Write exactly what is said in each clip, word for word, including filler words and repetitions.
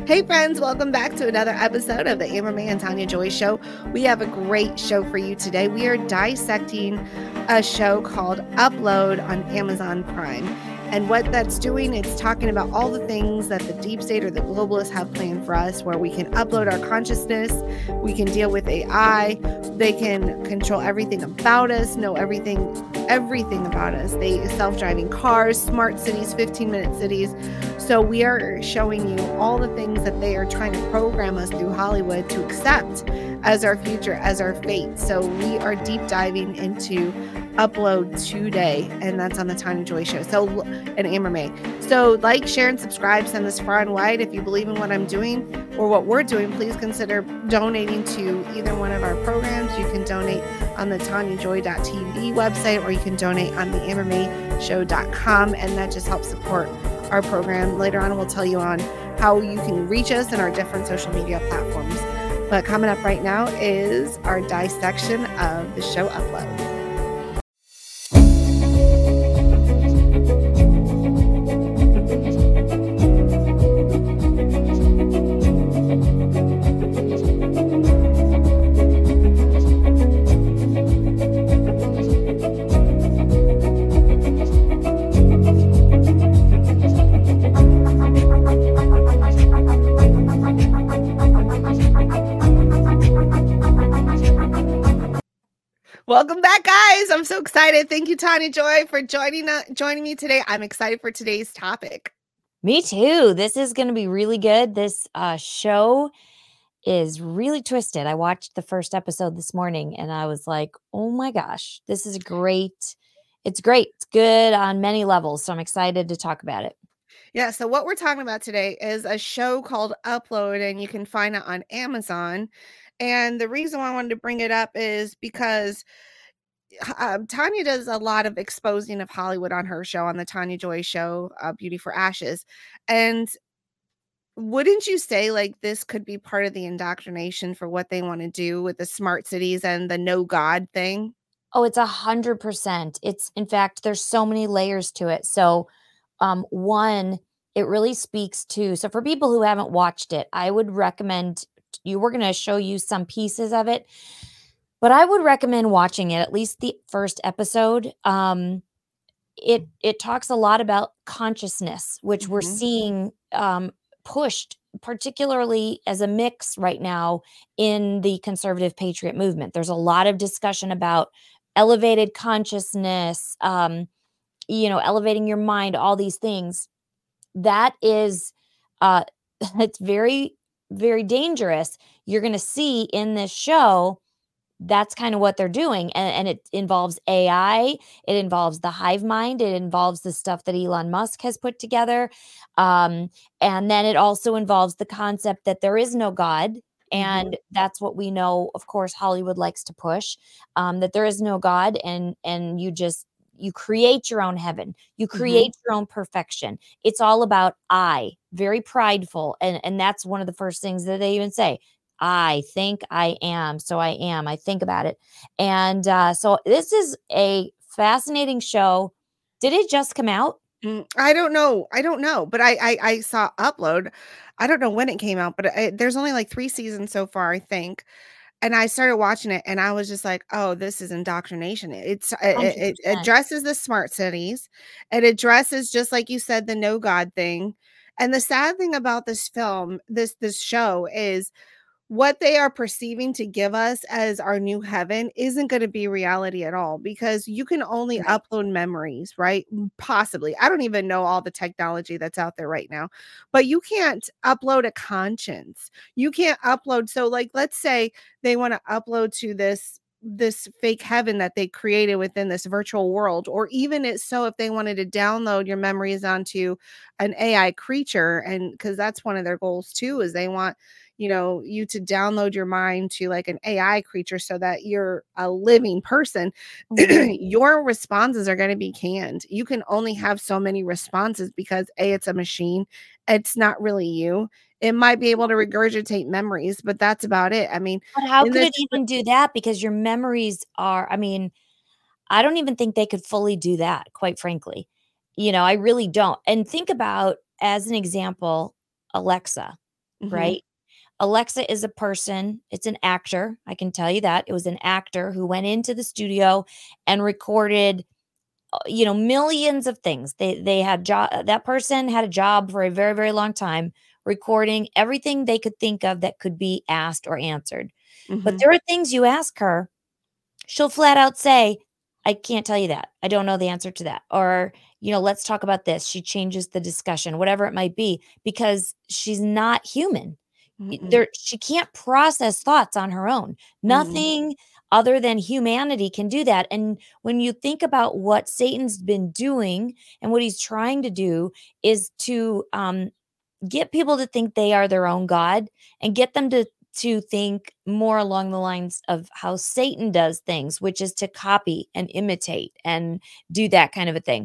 Hey friends, welcome back to another episode of the Amber May and Tanya Joy Show. We have a great show for you today. We are dissecting a show called Upload on Amazon Prime. And what that's doing, it's talking about all the things that the deep state or the globalists have planned for us, where we can upload our consciousness, we can deal with A I, they can control everything about us, know everything, everything about us. They self-driving cars, smart cities, fifteen-minute cities. So we are showing you all the things that they are trying to program us through Hollywood to accept as our future, as our fate. So we are deep diving into Upload today, and that's on the Tanya Joy Show. So, and Amber May. So like, share, and subscribe. Send this far and wide. If you believe in what I'm doing or what we're doing, please consider donating to either one of our programs. You can donate on the tanya joy dot t v website, or you can donate on the amber may show dot com, and that just helps support our program. Later on, we'll tell you on how you can reach us in our different social media platforms. But coming up right now is our dissection of the show Upload. Welcome back, guys. I'm so excited. Thank you, Tanya Joy, for joining uh, joining me today. I'm excited for today's topic. Me too. This is going to be really good. This uh, show is really twisted. I watched the first episode this morning and I was like, oh my gosh, this is great. It's great. It's good on many levels. So I'm excited to talk about it. Yeah, so what we're talking about today is a show called Upload, and you can find it on Amazon. And the reason why I wanted to bring it up is because um, Tanya does a lot of exposing of Hollywood on her show, on the Tanya Joy Show, uh, Beauty for Ashes. And wouldn't you say like this could be part of the indoctrination for what they want to do with the smart cities and the no God thing? Oh, it's a hundred percent. It's, in fact, there's so many layers to it. So um, one, it really speaks to, so for people who haven't watched it, I would recommend you, we're going to show you some pieces of it, but I would recommend watching it, at least the first episode. Um, it, it talks a lot about consciousness, which we're Mhm. seeing um, pushed particularly as a mix right now in the conservative patriot movement. There's a lot of discussion about elevated consciousness, um, you know, elevating your mind, all these things. That is, uh, it's very, very dangerous. You're going to see in this show, that's kind of what they're doing. And, and it involves A I. It involves the hive mind. It involves the stuff that Elon Musk has put together. Um, and then it also involves the concept that there is no God. And Mhm. that's what we know, of course, Hollywood likes to push, um, that there is no God, and and you just you create your own heaven. You create Mhm. your own perfection. It's all about I, very prideful. And, and that's one of the first things that they even say. I think I am, so I am. I think about it. And uh, so this is a fascinating show. Did it just come out? Mm, I don't know. I don't know, but I I, I saw Upload. I don't know when it came out, but I, there's only like three seasons so far, I think. And I started watching it, and I was just like, "Oh, this is indoctrination." It's it, it it one hundred percent. addresses the smart cities. It addresses, just like you said, the no God thing. And the sad thing about this film, this this show, is what they are perceiving to give us as our new heaven isn't going to be reality at all, because you can only Right. upload memories, right? M- Possibly. I don't even know all the technology that's out there right now, but you can't upload a conscience. You can't upload. So, like, let's say they want to upload to this this fake heaven that they created within this virtual world, or even it's so if they wanted to download your memories onto an A I creature, and because that's one of their goals too, is they want, you know, you to download your mind to like an A I creature so that you're a living person. Mhm. Your responses are going to be canned. You can only have so many responses because A, it's a machine. It's not really you. It might be able to regurgitate memories, but that's about it. I mean, But how in could this, it even do that? Because your memories are, I mean, I don't even think they could fully do that, quite frankly. You know, I really don't. And think about, as an example, Alexa. Mhm. right? Alexa is a person, it's an actor, I can tell you that. It was an actor who went into the studio and recorded, uh, you know, millions of things. They they had job that person had a job for a very, very long time recording everything they could think of that could be asked or answered. But Mhm. there are things you ask her, she'll flat out say, "I can't tell you that. I don't know the answer to that." Or, you know, "Let's talk about this." She changes the discussion, whatever it might be, because she's not human. I Mm-mm. there she can't process thoughts on her own. Mm-mm. Nothing other than humanity can do that, and when you think about what Satan's been doing and what he's trying to do is to, um, get people to think they are their own god and get them to to think more along the lines of how Satan does things, which is to copy and imitate and do that kind of a thing.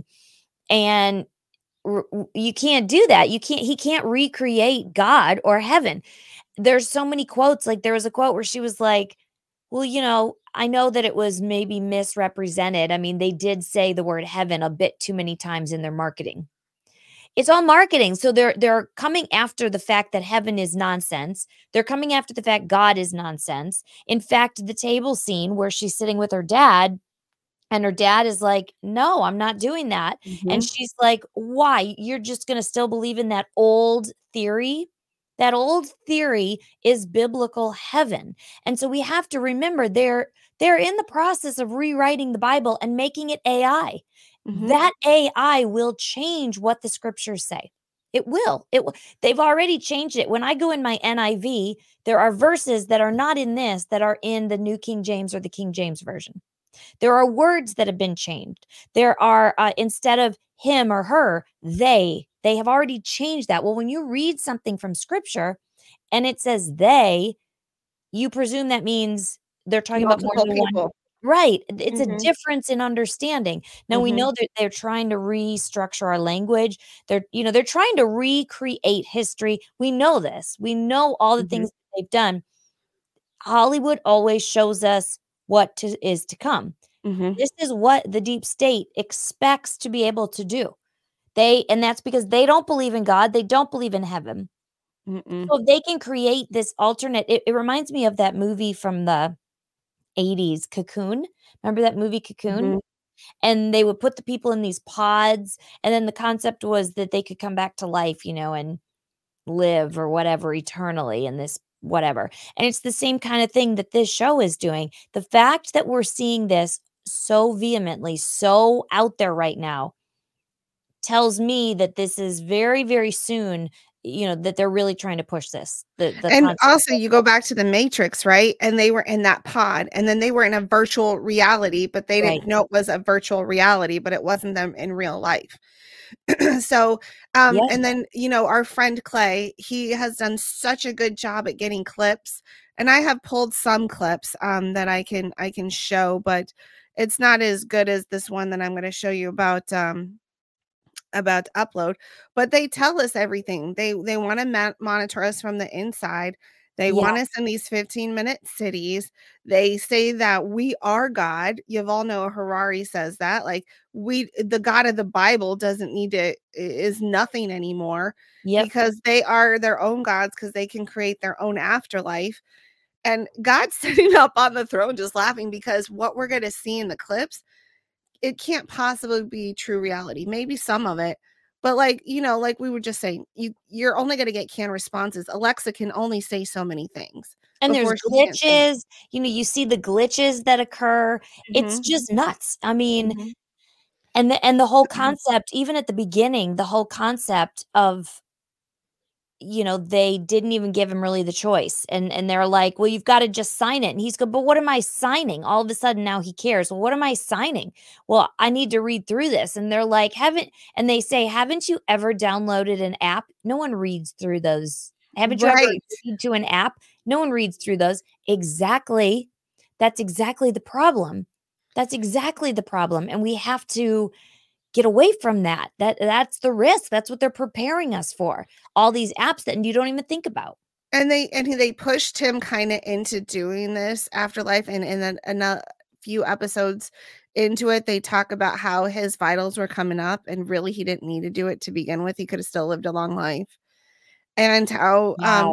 And r- w- you can't do that. You can't he can't recreate God or heaven. There's so many quotes. Like there was a quote where she was like, "Well, you know, I know that it was maybe misrepresented. I mean, they did say the word heaven a bit too many times in their marketing." It's all marketing. So they're they're coming after the fact that heaven is nonsense. They're coming after the fact God is nonsense. In fact, the table scene where she's sitting with her dad and her dad is like, "No, I'm not doing that." And Mhm. she's like, "Why? You're just going to still believe in that old theory?" That old theory is biblical heaven. And so we have to remember they're they're in the process of rewriting the Bible and making it A I. Mhm. That A I will change what the scriptures say. It will. It will. They've already changed it. When I go in my N I V, there are verses that are not in this that are in the New King James or the King James version. There are words that have been changed. There are, uh, instead of him or her, they. They have already changed that. Well, when you read something from scripture and it says they, you presume that means they're talking about more Multiple than one. people. Right. It's a Mhm. difference in understanding. Now we Mhm. know that they're trying to restructure our language. They're, you know, they're trying to recreate history. We know this. We know all the Mhm. things that they've done. Hollywood always shows us what to, is to come. Mhm. This is what the deep state expects to be able to do. They and that's because they don't believe in God, they don't believe in heaven. Mm-mm. So if they can create this alternate, it, it reminds me of that movie from the eighties, Cocoon. Remember that movie Cocoon? Mhm. And they would put the people in these pods, and then the concept was that they could come back to life, you know, and live or whatever eternally in this whatever. And it's the same kind of thing that this show is doing. The fact that we're seeing this so vehemently, so out there right now, tells me that this is very, very soon, you know, that they're really trying to push this, the the And concept also, of you go back to the Matrix, right? And they were in that pod, and then they were in a virtual reality, but they right. didn't know it was a virtual reality, but it wasn't them in real life. So, um, Yeah. and then, you know, our friend Clay, he has done such a good job at getting clips, and I have pulled some clips, um, that I can I can show, but it's not as good as this one that I'm gonna show you about, um about upload, but they tell us everything. They they want to ma- monitor us from the inside. They Yeah. want us in these fifteen minute cities. They say that we are God. Yuval Noah Harari says that, like, we the God of the Bible doesn't need to is nothing anymore, Yep. because they are their own gods, because they can create their own afterlife. And God's sitting up on the throne just laughing, because what we're going to see in the clips, it can't possibly be true reality. Maybe some of it, but, like, you know, like we were just saying, you you're only gonna get canned responses. Alexa can only say so many things And there's before she can't say. glitches, you know, you see the glitches that occur. It's Mhm, just nuts. I mean, mhm, and the and the whole concept, even at the beginning, the whole concept of, you know, they didn't even give him really the choice. And and they're like, "Well, you've gotta just sign it." And he's go, "But what am I signing?" All of a sudden now he cares. "Well, what am I signing?" "Well, I need to read through this." And they're like, "Haven't," and they say, "Haven't you ever downloaded an app?" No one reads through those. "Haven't you ever right. agreed to an app?" No one reads through those. Exactly. That's exactly the problem. That's exactly the problem. And we have to get away from that. That that's the risk. That's what they're preparing us for. All these apps that you don't even think about. And they and he they pushed him kinda into doing this afterlife, and and then in a few episodes into it, they talk about how his vitals were coming up, and really he didn't need to do it to begin with. He coulda still lived a long life. And how, um, Wow.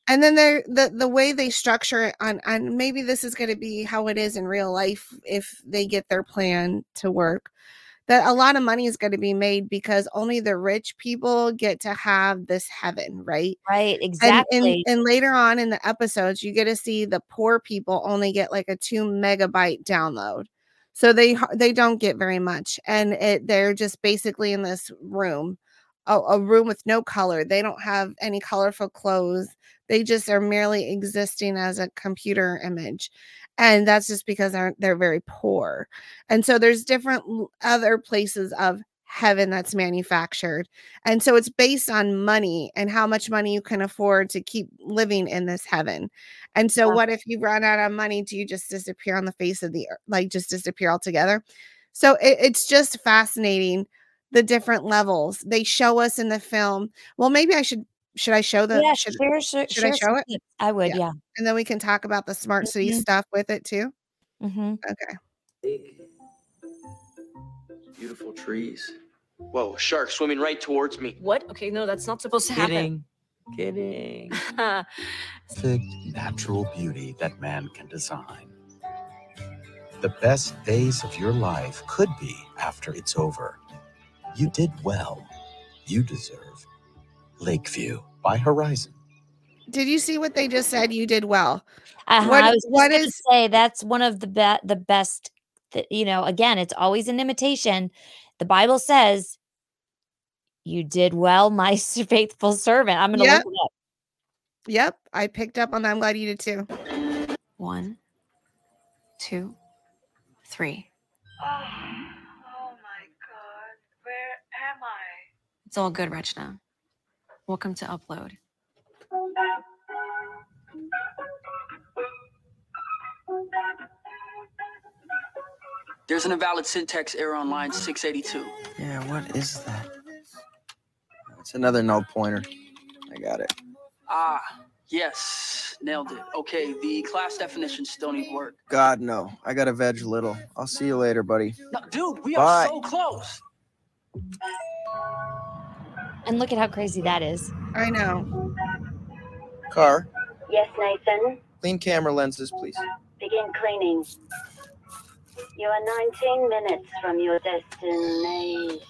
And then they're, the the way they structure it on, and maybe this is going to be how it is in real life if they get their plan to work, that a lot of money is going to be made because only the rich people get to have this heaven, right? Right, And, exactly. and and later on in the episodes, you get to see the poor people only get like a two megabyte download, so they har- they don't get very much, and it, they're just basically in this room, a, a room with no color. They don't have any colorful clothes. They just are merely existing as a computer image, and that's just because they're they're very poor. And so there's different l- other places of heaven that's manufactured. And so it's based on money and how much money you can afford to keep living in this heaven. And so Yeah. what if you run out of money? Do you just disappear on the face of the earth, like just disappear altogether? So it, it's just fascinating, the different levels they show us in the film. Well, maybe I should should I show the Yeah, should share share should I share some show it? tips. I would, Yeah. yeah. And then we can talk about the smart city Mhm, stuff with it too. mhm. Okay. Beautiful trees. Whoa, shark swimming right towards me. What? Okay, no, that's not supposed to happen. Kidding. Kidding. Perfect natural beauty that man can design. The best days of your life could be after it's over. You did well. You deserve Lakeview by Horizon. Did you see what they just said? You did well. Uh-huh, What I was just what gonna is say that's one of the be the best that, you know, again, it's always an imitation. The Bible says, "You did well, my s faithful servant." I'm gonna Yep. look it up. Yep, I picked up on that. I'm glad you did too. One, two, three. Oh, oh my God. Where am I? It's all good, Rachna. Welcome to Upload. There's an invalid syntax error on line six eighty-two. Yeah, what is that? It's another null pointer. I got it. Ah, yes, nailed it. Okay, the class definitions still need work. God, no. I got to veg little. I'll see you later, buddy. No, dude, we Bye. are so close. And look at how crazy that is. I know. Car, Yes, Nathan. clean camera lenses, please. Begin cleaning. You are nineteen minutes from your destination.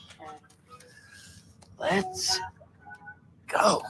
Let's go.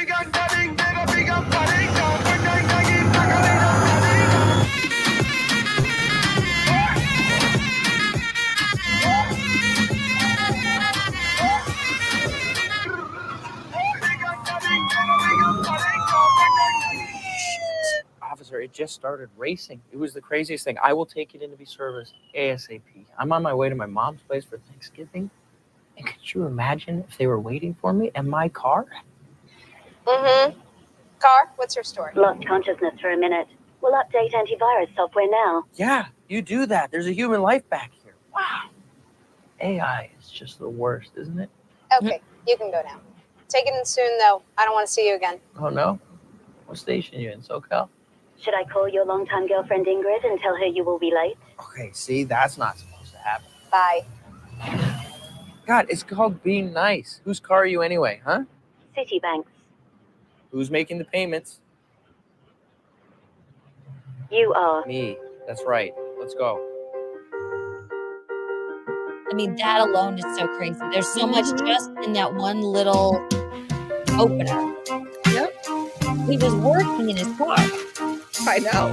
Officer, it just started racing. It was the craziest thing. I will take it into be serviced ASAP. I'm on my way to my mom's place for Thanksgiving. And could you imagine if they were waiting for me in my car? Mm-hmm. Car, what's your story? Lost consciousness for a minute. We'll update antivirus software now. Yeah, you do that. There's a human life back here. Wow. A I is just the worst, isn't it? Okay, you can go now. Take it in soon, though. I don't want to see you again. Oh, no? What station are you in, SoCal? Should I call your longtime girlfriend Ingrid and tell her you will be late? Okay, see, that's not supposed to happen. Bye. God, it's called being nice. Whose car are you anyway, huh? Citibank's. Who's making the payments? You are. Me. That's right. Let's go. I mean, that alone is so crazy. There's so much just in that one little opener. Yep. He was working in his car. I know.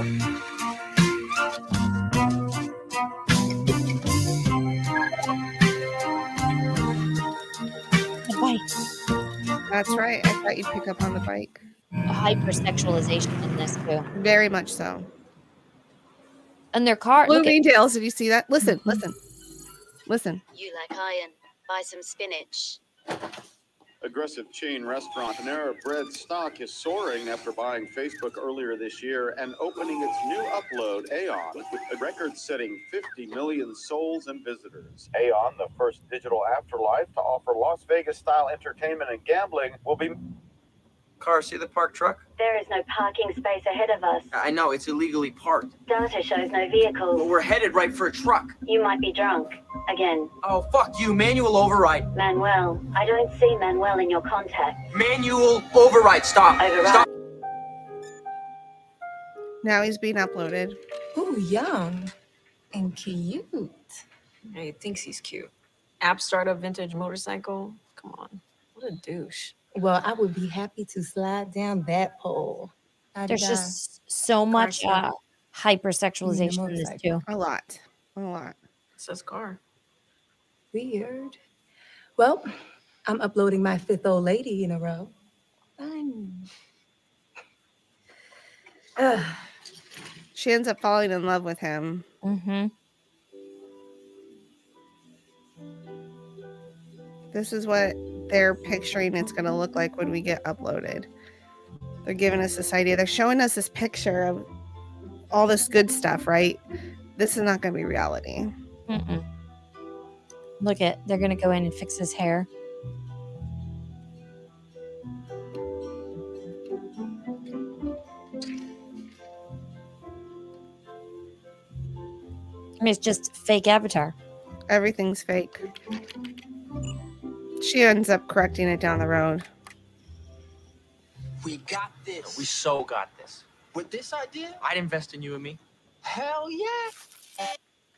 The bike. That's right. I thought you'd pick up on the bike. A hypersexualization in this too. Very much so. And their car. look at- Bloomingdale's, did you see that? Listen, listen, listen. You like iron. Buy some spinach. Aggressive chain restaurant Panera Bread stock is soaring after buying Facebook earlier this year and opening its new Upload, Aeon, with a record-setting fifty million souls and visitors. Aeon, the first digital afterlife to offer Las Vegas-style entertainment and gambling, will be... Car, see the parked truck? There is no parking space ahead of us. I know, it's illegally parked. Data shows no But vehicles. we're headed right for a truck. You might be drunk. Again. Oh, fuck you. Manual override. Manuel. I don't see Manuel in your contacts. Manual override. Stop. Override. Stop. Now he's being uploaded. Ooh, young and cute. Yeah, he thinks he's cute. App startup vintage motorcycle. Come on. What a douche. Well, I would be happy to slide down that pole. There's just so much uh, hypersexualization in this too. A lot. A lot. It says car. Weird. Well, I'm uploading my fifth old lady in a row. Fun. Ugh. She ends up falling in love with him. Mm-hmm. This is what they're picturing it's going to look like when we get uploaded. They're giving us this idea. They're showing us this picture of all this good stuff, right? This is not going to be reality. Mm-mm. Look at, they're going to go in and fix his hair. I mean, it's just fake avatar. Everything's fake. She ends up correcting it down the road. We got this. We so got this. With this idea? I'd invest in you and me. Hell yeah.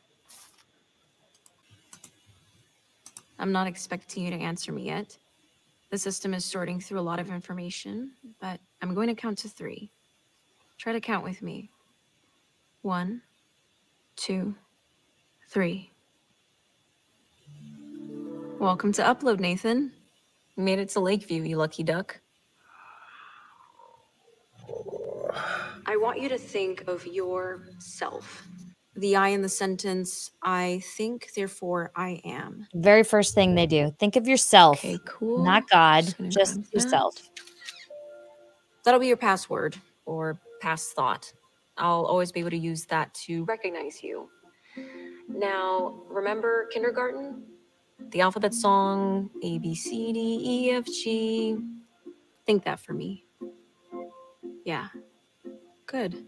I'm not expecting you to answer me yet. The system is sorting through a lot of information, but I'm going to count to three. Try to count with me. One, two, three. Welcome to Upload, Nathan. You made it to Lakeview, you lucky duck. I want you to think of yourself. The I in the sentence, I think, therefore I am. Very first thing they do. Think of yourself. Okay, cool. Not God, Just just gonna grab yourself. that. That'll be your password or past thought. I'll always be able to use that to recognize you. Now, remember kindergarten? The alphabet song, A, B, C, D, E, F, G. Think that for me. Yeah. Good.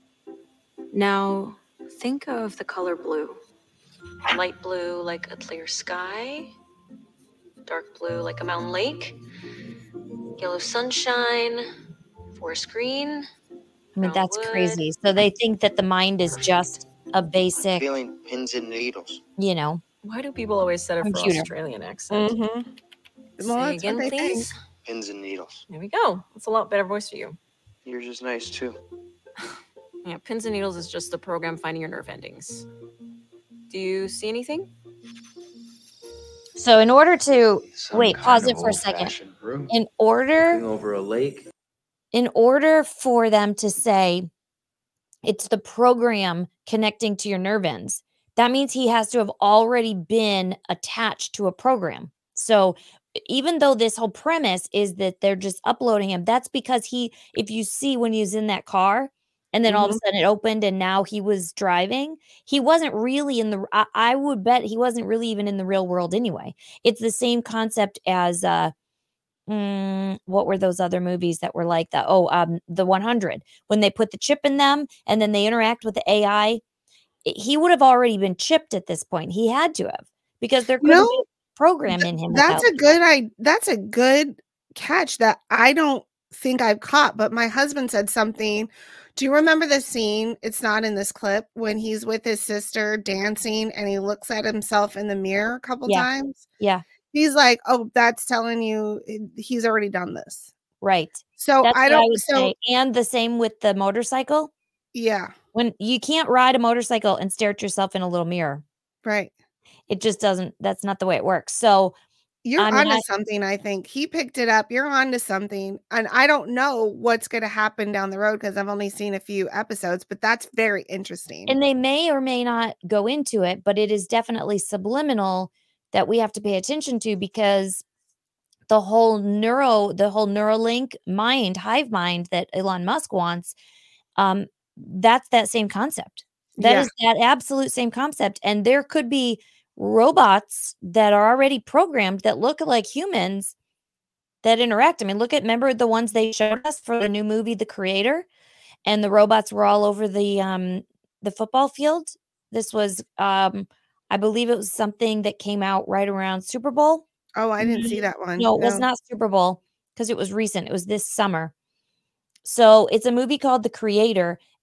Now, think of the color blue. Light blue like a clear sky. Dark blue like a mountain lake. Yellow sunshine. Forest green. I mean, that's crazy. So they think that the mind is just a basic, Feeling pins and needles. you know, Why do people always set it for Computer. Australian accent? Mm-hmm. Say Well, that's again, what they think. please. Pins and needles. There we go. That's a lot better voice for you. Yours is nice too. Yeah, pins and needles is just the program finding your nerve endings. Do you see anything? so in order to Some wait, kind pause of it for a second. old-fashioned brew. In order Looking over a lake. in order for them to say it's the program connecting to your nerve ends, that means he has to have already been attached to a program. So even though this whole premise is that they're just uploading him, that's because he, if you see when he was in that car and then all of a Mhm. sudden it opened and now he was driving, he wasn't really in the, I, I would bet he wasn't really even in the real world anyway. It's the same concept as, uh, Mm, what were those other movies that were like that? Oh, um, the one hundred. When they put the chip in them and then they interact with the A I, i- he would have already been chipped at this point. He had to have, because there You couldn't know, be a program in him. That's without a good I that's a good catch that I don't think I've caught, but my husband said something. Do you remember the scene? It's not in this clip when he's with his sister dancing and he looks at himself in the mirror a couple Yeah. times. Yeah, He's like, "Oh, that's telling you eh, he's already done this." right. So That's I what I don't would so say. And the same with the motorcycle. yeah, When you can't ride a motorcycle and stare at yourself in a little mirror, right. it just doesn't, that's not the way it works. So, You're I mean, onto I, something, I think. He picked it up. You're onto something. And I don't know what's going to happen down the road because I've only seen a few episodes, but that's very interesting. and they may or may not go into it, but it is definitely subliminal that we have to pay attention to, because the whole neuro, the whole Neuralink mind, hive mind that Elon Musk wants, um, that's that same concept. That Yeah. is that absolute same concept. And there could be robots that are already programmed that look like humans that interact. I mean, look at, remember the ones they showed us for the new movie, The Creator, and the robots were all over the um the football field. This was um I believe it was something that came out right around Super Bowl. Oh, I didn't see that one. No, it was not Super Bowl because it was recent. It was this summer. So it's a movie called The Creator,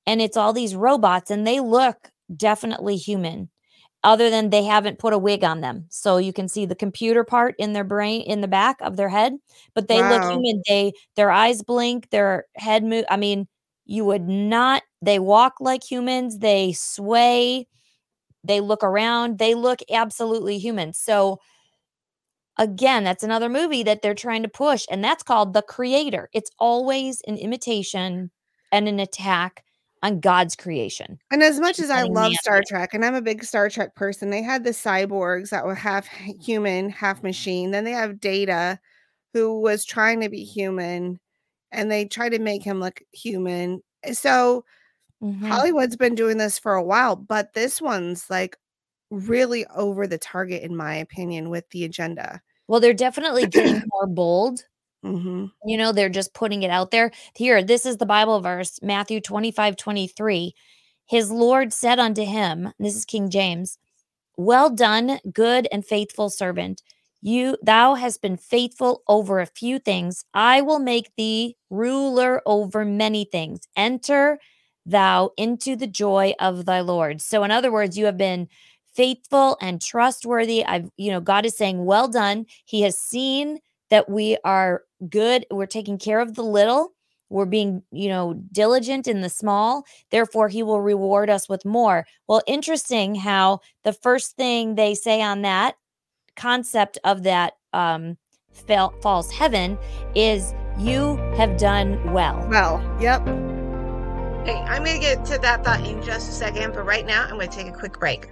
and it's all these robots, and they look definitely human, other than they haven't put a wig on them. So you can see the computer part in their brain, in the back of their head, but they look Wow. human. They, their eyes blink, their head move. I mean, you would not, they walk like humans, they sway, they look around, they look absolutely human. So again, that's another movie that they're trying to push, and that's called The Creator. It's always an imitation and an attack on God's creation. And as much as I Letting love man Star be. Trek, and I'm a big Star Trek person, they had the cyborgs that were half human, half machine. Then they have Data, who was trying to be human, and they try to make him look human. So Mhm. Hollywood's been doing this for a while, but this one's like really over the target, in my opinion, with the agenda. Well, they're definitely getting more bold. Mhm. You know, they're just putting it out there. Here, this is the Bible verse, Matthew twenty-five twenty-three. His Lord said unto him, this is King James, well done, good and faithful servant. You, thou hast been faithful over a few things. I will make thee ruler over many things. Enter thou into the joy of thy Lord. So in other words, you have been faithful and trustworthy. I've, you know, God is saying, well done. He has seen that we are good. We're taking care of the little. We're being, you know, diligent in the small. Therefore, he will reward us with more. Well, interesting how the first thing they say on that concept of that um, fal- false heaven is you have done well. Well, yep. Hey, I'm going to get to that thought in just a second, but right now I'm going to take a quick break.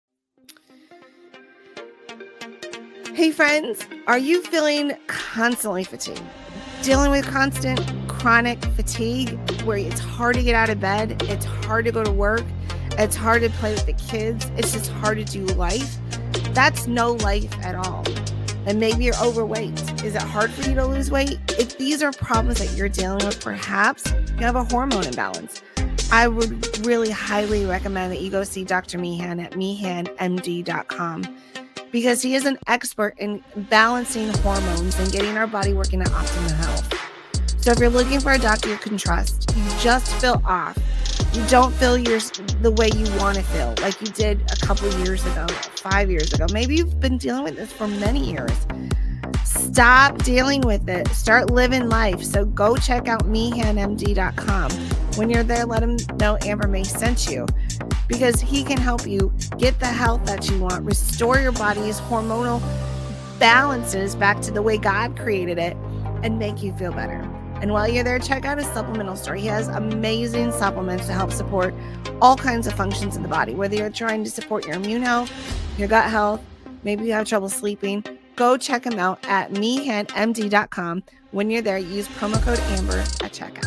Hey friends, are you feeling constantly fatigued? Dealing with constant chronic fatigue where it's hard to get out of bed, it's hard to go to work, it's hard to play with the kids, it's just hard to do life? That's no life at all. And maybe you're overweight. Is it hard for you to lose weight? If these are problems that you're dealing with, perhaps you have a hormone imbalance. I would really highly recommend that you go see Doctor Meehan at meehan m d dot com, because he is an expert in balancing hormones and getting our body working at optimal health. So if you're looking for a doctor you can trust, you just feel off, you don't feel your, the way you want to feel, like you did a couple years ago, five years ago, maybe you've been dealing with this for many years, stop dealing with it. Start living life. So go check out meehan m d dot com. When you're there, let him know Amber May sent you, because he can help you get the health that you want, restore your body's hormonal balances back to the way God created it, and make you feel better. And while you're there, check out his supplemental store. He has amazing supplements to help support all kinds of functions in the body, whether you're trying to support your immune health, your gut health, maybe you have trouble sleeping. Go check him out at meehan m d dot com. When you're there, use promo code Amber at checkout.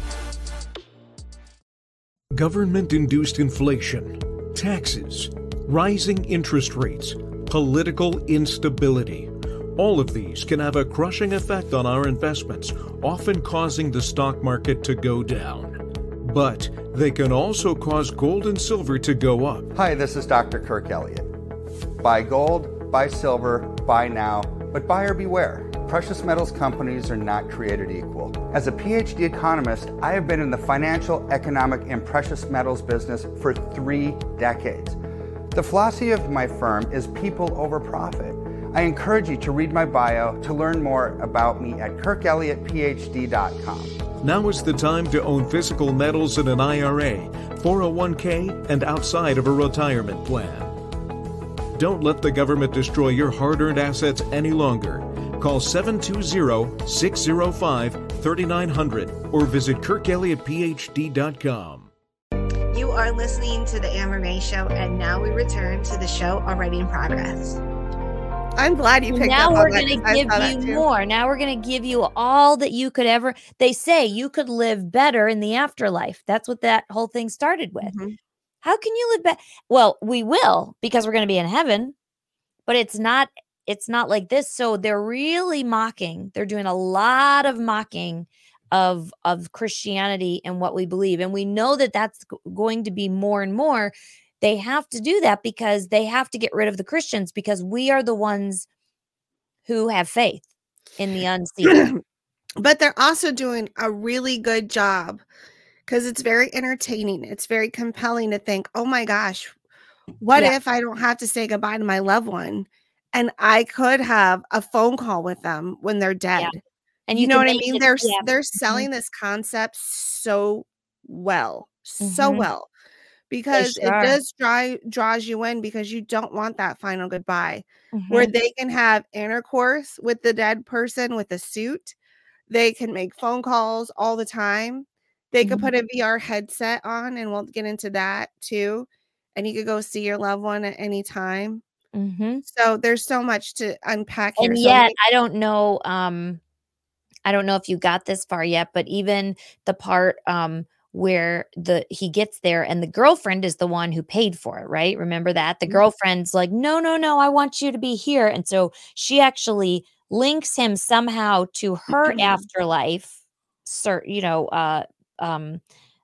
Government-induced inflation, taxes, rising interest rates, political instability. All of these can have a crushing effect on our investments, often causing the stock market to go down. But they can also cause gold and silver to go up. Hi, this is Doctor Kirk Elliott. Buy gold, buy silver, buy now, but buyer beware. Precious metals companies are not created equal. As a P H D economist, I have been in the financial, economic, and precious metals business for three decades. The philosophy of my firm is people over profit. I encourage you to read my bio to learn more about me at kirk elliott p h d dot com. Now is the time to own physical metals in an I R A, four oh one k, and outside of a retirement plan. Don't let the government destroy your hard-earned assets any longer. Call seven two zero, six zero five, three nine zero zero or visit kirk elliott p h d dot com. You are listening to the Amber May Show, and now we return to the show already in progress. I'm glad you picked now up we're on that, going to 'cause I give saw that you too. more. Now we're going to give you all that you could ever. They say you could live better in the afterlife. That's what that whole thing started with. Mm-hmm. How can you live better? Well, we will, because we're going to be in heaven, but it's not. It's not like this. So they're really mocking. They're doing a lot of mocking of of Christianity and what we believe, and we know that that's g- going to be more and more. They have to do that because they have to get rid of the Christians, because we are the ones who have faith in the unseen. But they're also doing a really good job because it's very entertaining. It's very compelling to think, oh my gosh, what Yeah. if I don't have to say goodbye to my loved one and I could have a phone call with them when they're dead? Yeah. And you, you know can what I make mean? it- They're yeah. they're Mhm. selling this concept so well, so Mhm. well, because sure it are. does draw draws you in because you don't want that final goodbye where Mhm. they can have intercourse with the dead person with a suit. They can make phone calls all the time. They could put a Mhm. V R headset on, and we'll get into that too. And you could go see your loved one at any time. Mhm. So there's so much to unpack here. And So yet, many- I don't know, um, I don't know if you got this far yet, but even the part um, where the he gets there and the girlfriend is the one who paid for it, right? Remember that? The Mhm. girlfriend's like, no, no, no, I want you to be here. And so she actually links him somehow to her afterlife, sir, you know, uh, um,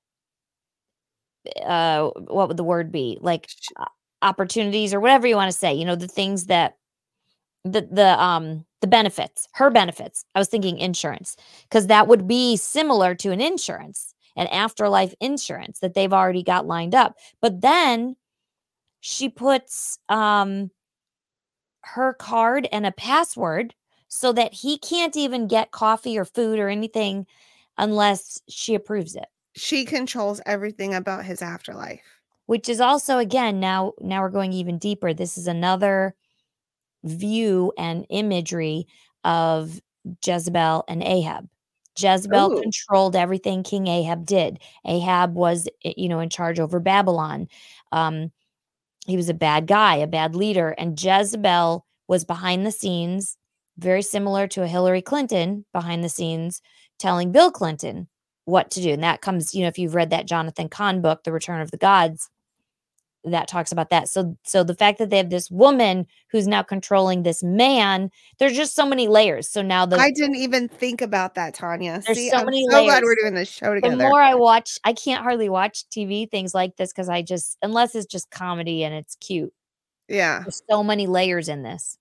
uh, what would the word be? Like uh, opportunities or whatever you want to say, you know, the things that the the um the benefits, her benefits. I was thinking insurance because that would be similar to an insurance, an afterlife insurance that they've already got lined up. But then she puts um her card and a password so that he can't even get coffee or food or anything unless she approves it. she controls everything about his afterlife. Which is also again now now we're going even deeper. This is another view and imagery of Jezebel and Ahab. Jezebel Ooh. controlled everything King Ahab did. Ahab was, eh, you know, in charge over Babylon. Um, he was a bad guy, a bad leader, and Jezebel was behind the scenes, very similar to a Hillary Clinton behind the scenes, telling Bill Clinton what to do. And that comes, you know, if you've read that Jonathan Cahn book, The Return of the Gods, that talks about that. So so the fact that they have this woman who's now controlling this man, there's just so many layers. So now the I didn't even think about that, Tanya. there's See, so I'm many so glad layers. we're doing this show The together. more I watch, I can't hardly watch T V things like this because I just unless it's just comedy and it's cute. Yeah. There's so many layers in this.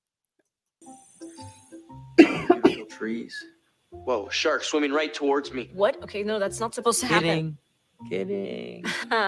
Little trees. Whoa, shark swimming right towards me. What? Okay, no, that's not supposed to happen. Kidding. Kidding.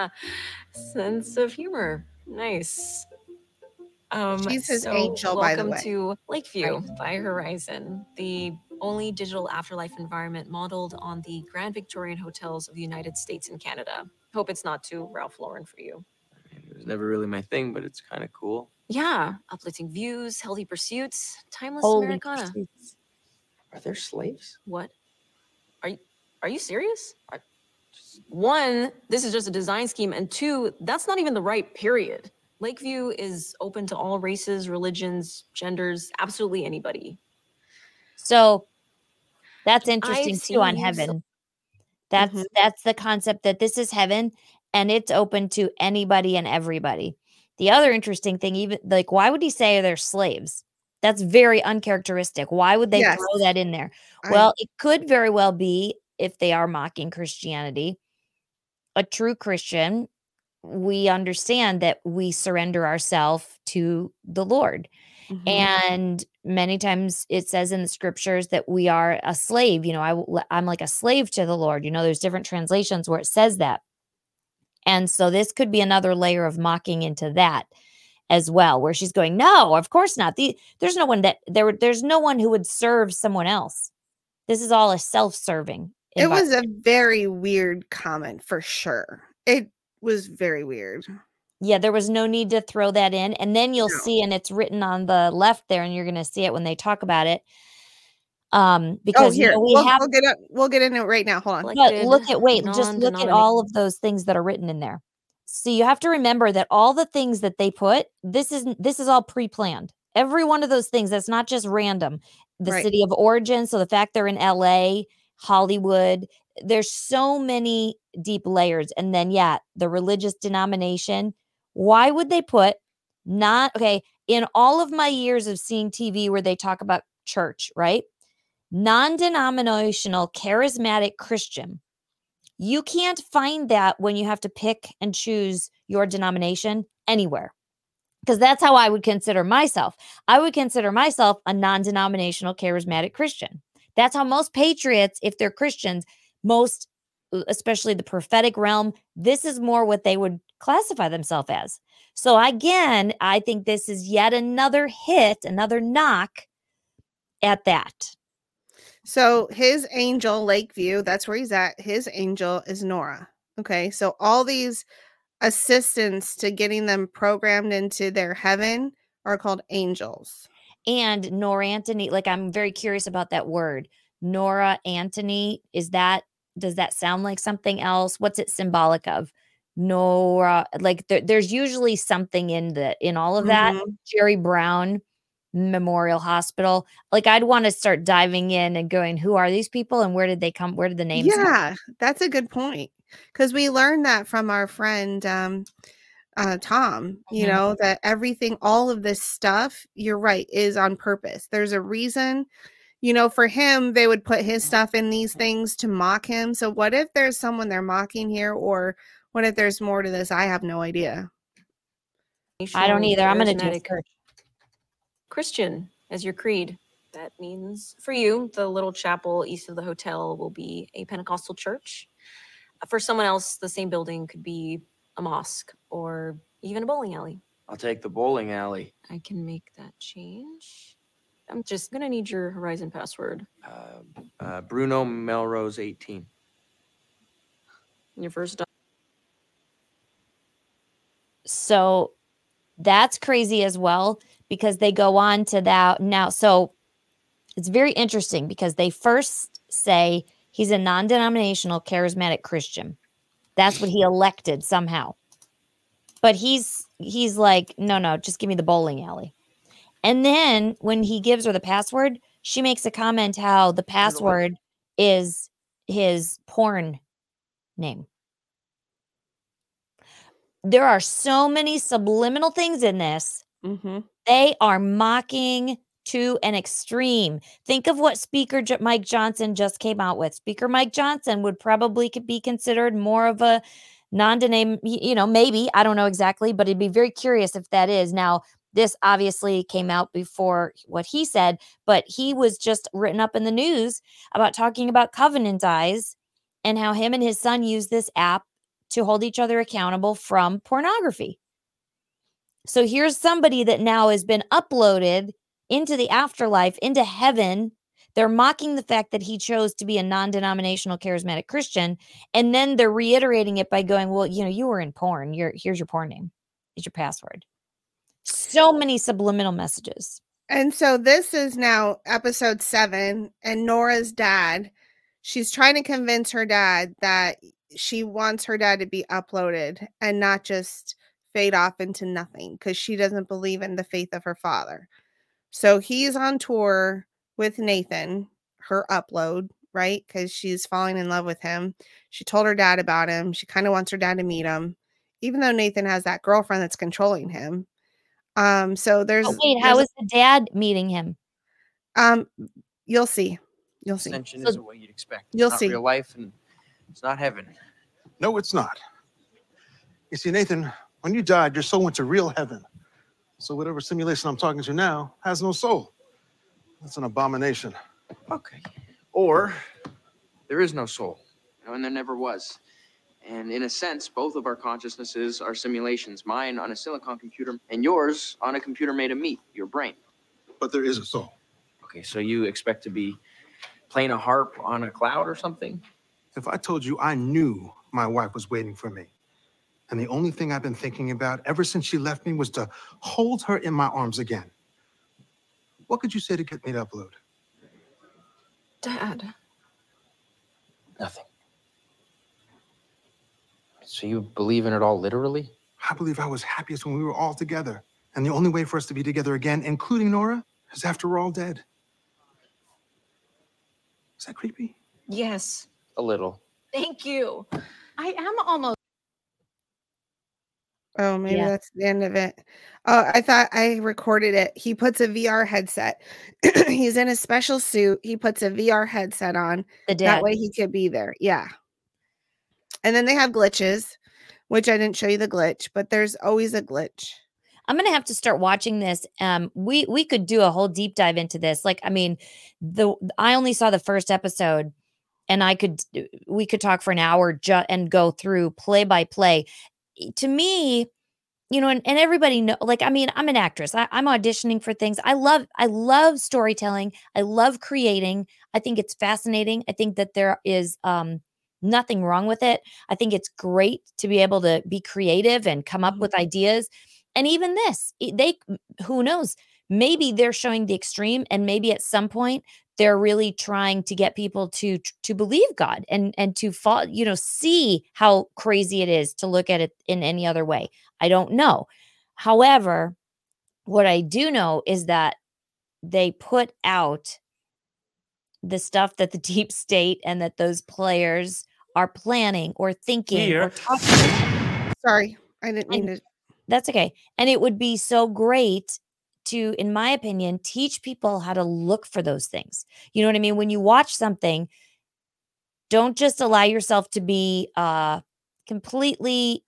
Sense of humor. Nice. Um, She's his so angel, by the welcome way. to Lakeview by Horizon, the only digital afterlife environment modeled on the Grand Victorian hotels of the United States and Canada. Hope it's not too Ralph Lauren for you. It was never really my thing, but it's kind of cool. Yeah, uplifting views, healthy pursuits, timeless Holy Americana. pursuits. Are there slaves? What? Are you are you serious? I- One, this is just a design scheme, and two, that's not even the right period. Lakeview is open to all races, religions, genders, absolutely anybody. So that's interesting I've too on seen you so- heaven. That's Mhm. that's the concept that this is heaven and it's open to anybody and everybody. The other interesting thing, even like, why would he say they're slaves? That's very uncharacteristic. Why would they Yes. throw that in there? I- Well, it could very well be if they are mocking Christianity. A true Christian, we understand that we surrender ourselves to the Lord. Mhm. And many times it says in the scriptures that we are a slave. You know, I, will- I'm like a slave to the Lord. You know, there's different translations where it says that. And so this could be another layer of mocking into that as well, where she's going, no, of course not. The, there's no one that there. would- There's no one who would serve someone else. This is all a self-serving. It was environment. a very weird comment for sure. It was very weird. Yeah, there was no need to throw that in. And then you'll No. see, and it's written on the left there, and you're going to see it when they talk about it. Um, because Oh, you here know, we we'll, have we'll get it. We'll get into it right now. Hold on. Like- But Elected, look at wait, just look at non-denominational. all of those things that are written in there. So you have to remember that all the things that they put, this is this is all pre-planned. Every one of those things, that's not just random. The Right. city of origin, so the fact they're in L A, Hollywood, there's so many deep layers. And then yeah, the religious denomination. Why would they put not okay, in all of my years of seeing T V where they talk about church, right? Non-denominational charismatic Christian. You can't find that when you have to pick and choose your denomination anywhere. Because that's how I would consider myself. I would consider myself a non-denominational charismatic Christian. That's how most patriots, if they're Christians, most especially the prophetic realm, this is more what they would classify themselves as. So again, I think this is yet another hit, another knock at that. So his angel, Lakeview, that's where he's at. His angel is Nora. Okay. So all these assistants to getting them programmed into their heaven are called angels. And Nora Antony, like I'm very curious about that word. Nora Antony, is that, does that sound like something else? What's it symbolic of? Nora, like there, there's usually something in the, in all of that. Mm-hmm. Jerry Brown Memorial Hospital. Like I'd want to start diving in and going, who are these people and where did they come? Where did the names Yeah, come? that's a good point. Because we learned that from our friend, um, uh, Tom, you Mhm. know, that everything, all of this stuff, you're right, is on purpose. There's a reason, you know, for him, they would put his stuff in these things to mock him. So what if there's someone they're mocking here, or what if there's more to this? I have no idea. I don't either. I'm going to do a Charismatic search. Christian as your creed. That means for you, the little chapel east of the hotel will be a Pentecostal church. For someone else, the same building could be a mosque or even a bowling alley. I'll take the bowling alley. I can make that change. I'm just gonna need your Horizon password. Uh, uh, Bruno Melrose eighteen. And your first. do- So that's crazy as well, because they go on to that now. So it's very interesting because they first say he's a non-denominational charismatic Christian. That's what he elected somehow. But he's he's like, no, no, just give me the bowling alley. And then when he gives her the password, she makes a comment how the password is his porn name. There are so many subliminal things in this. Mm-hmm. They are mocking to an extreme. Think of what Speaker J- Mike Johnson just came out with. Speaker Mike Johnson would probably could be considered more of a non-denom, you know, maybe, I don't know exactly, but it'd be very curious if that is. Now, this obviously came out before what he said, but he was just written up in the news about talking about covenant eyes and how him and his son use this app to hold each other accountable from pornography. So here's somebody that now has been uploaded into the afterlife, into heaven. They're mocking the fact that he chose to be a non-denominational charismatic Christian. And then they're reiterating it by going, well, you know, you were in porn. You're, here's your porn name. It's your password. So many subliminal messages. And so this is now episode seven, and Nora's dad, she's trying to convince her dad that she wants her dad to be uploaded and not just fade off into nothing, because she doesn't believe in the faith of her father. So he's on tour with Nathan, her upload, right? Because she's falling in love with him. She told her dad about him. She kind of wants her dad to meet him, even though Nathan has that girlfriend that's controlling him. Um, so there's Oh, wait, how there's- is the dad meeting him? um you'll see. You'll see. Ascension So- isn't what you'd expect. It's You'll not see. real life, and it's not heaven. No, it's not. You see, Nathan, when you died, your soul went to real heaven. So whatever simulation I'm talking to now has no soul. That's an abomination. Okay. Or there is no soul, you know, and there never was. And in a sense, both of our consciousnesses are simulations. Mine on a silicon computer, and yours on a computer made of meat, your brain. But there is a soul. Okay, so you expect to be playing a harp on a cloud or something? If I told you I knew my wife was waiting for me, and the only thing I've been thinking about ever since she left me was to hold her in my arms again, what could you say to get me to upload? Dad. Nothing. So you believe in it all literally? I believe I was happiest when we were all together. And the only way for us to be together again, including Nora, is after we're all dead. Is that creepy? Yes. A little. Thank you. I am almost. Oh, maybe Yeah. that's the end of it. Oh, I thought I recorded it. He puts a V R headset. He's in a special suit. He puts a V R headset on. The That dad. way he could be there. Yeah. And then they have glitches, which I didn't show you the glitch, but there's always a glitch. I'm gonna have to start watching this. Um, we we could do a whole deep dive into this. Like, I mean, the I only saw the first episode, and I could we could talk for an hour ju- and go through play by play. To me, you know, and, and everybody know, like, I mean, I'm an actress. I, I'm auditioning for things. I love, I love storytelling. I love creating. I think it's fascinating. I think that there is um, nothing wrong with it. I think it's great to be able to be creative and come up with ideas. And even this, it- they, who knows, maybe they're showing the extreme, and maybe at some point they're really trying to get people to to believe God and and to fall, you know, see how crazy it is to look at it in any other way. I don't know. However, what I do know is that they put out the stuff that the deep state and that those players are planning or thinking Here. or talking about. Sorry, I didn't mean And to. that's okay. And it would be so great to, in my opinion, teach people how to look for those things. You know what I mean? When you watch something, don't just allow yourself to be uh completely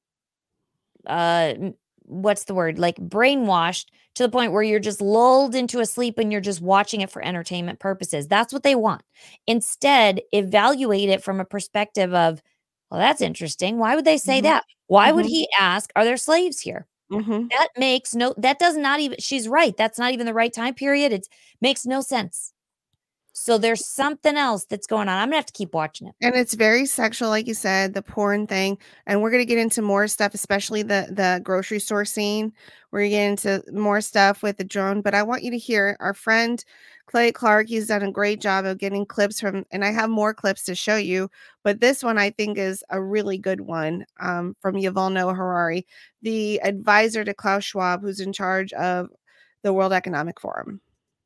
uh m- what's the word? Like brainwashed to the point where you're just lulled into a sleep and you're just watching it for entertainment purposes. That's what they want. Instead, evaluate it from a perspective of, well, that's interesting. Why would they say Mhm. that? Why would Mhm. he ask, are there slaves here? Mhm. That makes no, that does not even, she's right. That's not even the right time period. It makes no sense. So there's something else that's going on. I'm gonna have to keep watching it. And it's very sexual, like you said, the porn thing. And we're gonna get into more stuff, especially the the grocery store scene. We're gonna get into more stuff with the drone. But I want you to hear our friend Clay Clark. He's done a great job of getting clips from, and I have more clips to show you. But this one I think is a really good one um, from Yuval Noah Harari, the advisor to Klaus Schwab, who's in charge of the World Economic Forum.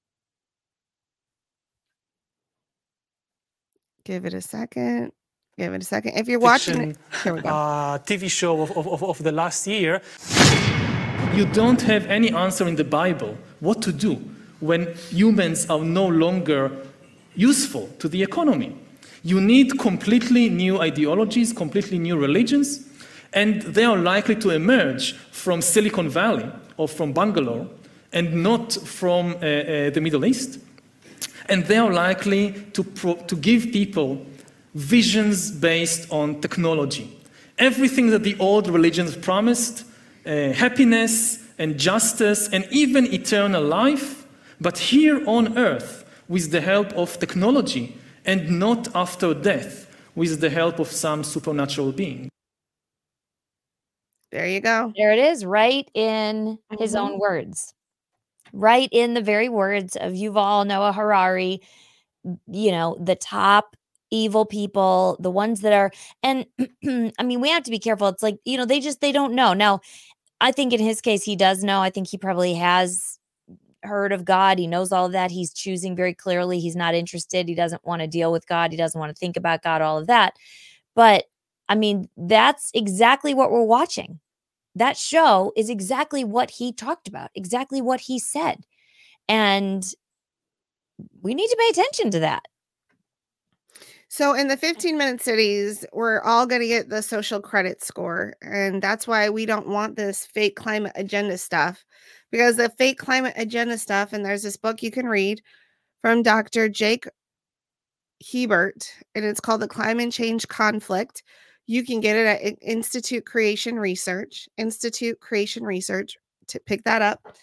Give it a second. Give it a second. If you're watching it, here we go. uh, T V show of, of, of the last year. You don't have any answer in the Bible what to do when humans are no longer useful to the economy. You need completely new ideologies, completely new religions, and they are likely to emerge from Silicon Valley or from Bangalore and not from uh, uh, the Middle East. And they are likely to, pro to give people visions based on technology. Everything that the old religions promised, uh, happiness and justice and even eternal life, but here on earth with the help of technology and not after death with the help of some supernatural being. There you go. There it is, right in his Mhm. own words. Right in the very words of Yuval Noah Harari, you know, the top evil people, the ones that are, and I mean, we have to be careful. It's like, you know, they just, they don't know. Now, I think in his case, he does know. I think he probably has heard of God. He knows all of that. He's choosing very clearly. He's not interested. He doesn't want to deal with God. He doesn't want to think about God, all of that. But I mean, that's exactly what we're watching. That show is exactly what he talked about, exactly what he said. And we need to pay attention to that. So in the fifteen minute cities, we're all going to get the social credit score. And that's why we don't want this fake climate agenda stuff, because the fake climate agenda stuff, and there's this book you can read from Doctor Jake Hebert, and it's called The Climate Change Conflict. You can get it at I- Institute Creation Research, Institute Creation Research, to pick that up.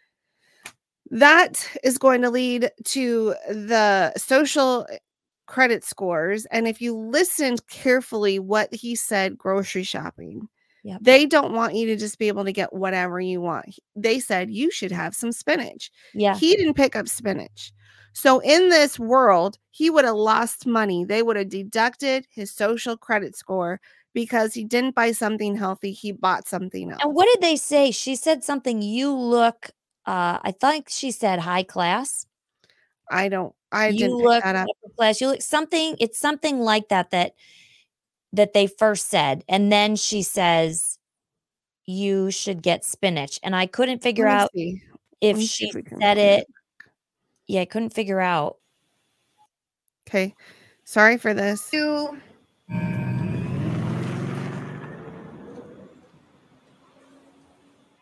That is going to lead to the social credit scores. And if you listened carefully what he said, grocery shopping, Yep. they don't want you to just be able to get whatever you want. He- They said you should have some spinach. Yeah. He didn't pick up spinach. So in this world, he would have lost money. They would have deducted his social credit score because he didn't buy something healthy. He bought something else. And what did they say? She said something, you look, uh, I think she said high class. I don't, I You didn't look pick that up. upper class. You look something, it's something like that, that, that they first said. And then she says, you should get spinach. And I couldn't figure Let me out see. if Let me see she if we can said find it. Yeah, I couldn't figure out. Okay. Sorry for this. You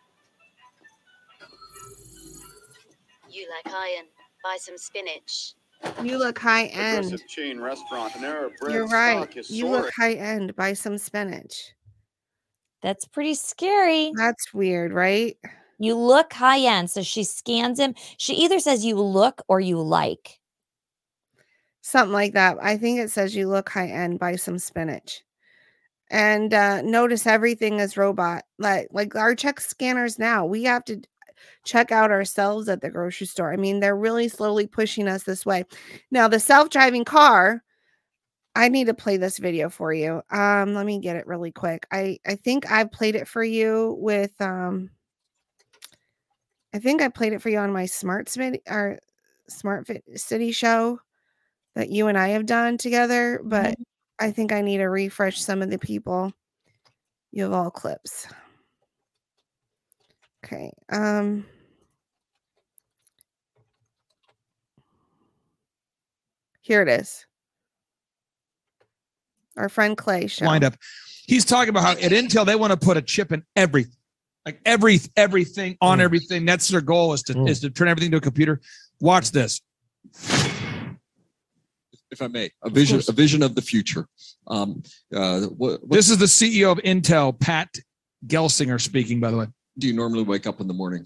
You like iron. Buy some spinach. You look high end. Aggressive chain restaurant Panera Bread You're right. stock is You soaring. look high end. Buy some spinach. That's pretty scary. That's weird, right? You look high end. So she scans him. She either says you look or you like. Something like that. I think it says you look high end. Buy some spinach. And uh, notice everything is robot. Like like our check scanners now. We have to check out ourselves at the grocery store. I mean, they're really slowly pushing us this way. Now, the self-driving car, I need to play this video for you. Um, let me get it really quick. I, I think I've played it for you with, um, I think I played it for you on my Smart City, our Smart Fit City show that you and I have done together, but Mhm. I think I need to refresh some of the people. You have all clips. Okay. Um, here it is. Our friend Clay show. Wind up. He's talking about how at Intel they want to put a chip in every, like every everything on Mm. everything. That's their goal is to Mm. is to turn everything to a computer. Watch this. If I may, a vision, a vision of the future. Um, uh, what, what This is the C E O of Intel, Pat Gelsinger, speaking. By the way, do you normally wake up in the morning?